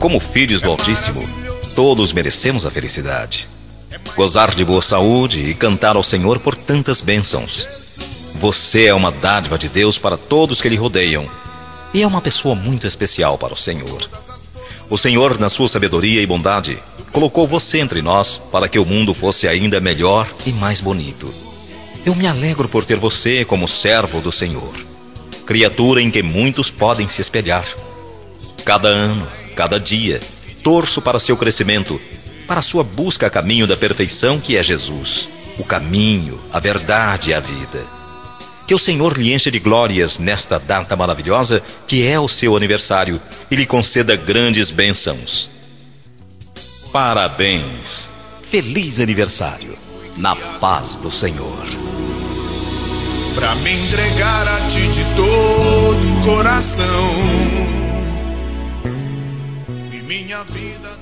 Como filhos do Altíssimo, todos merecemos a felicidade. Gozar de boa saúde e cantar ao Senhor por tantas bênçãos. Você é uma dádiva de Deus para todos que lhe rodeiam e é uma pessoa muito especial para o Senhor. O Senhor, na sua sabedoria e bondade, colocou você entre nós para que o mundo fosse ainda melhor e mais bonito. Eu me alegro por ter você como servo do Senhor, criatura em que muitos podem se espelhar. Cada ano, cada dia, torço para seu crescimento, para sua busca a caminho da perfeição que é Jesus, o caminho, a verdade e a vida. Que o Senhor lhe encha de glórias nesta data maravilhosa que é o seu aniversário e lhe conceda grandes bênçãos. Parabéns! Feliz aniversário! Na paz do Senhor. Pra me entregar a ti de todo o coração e minha vida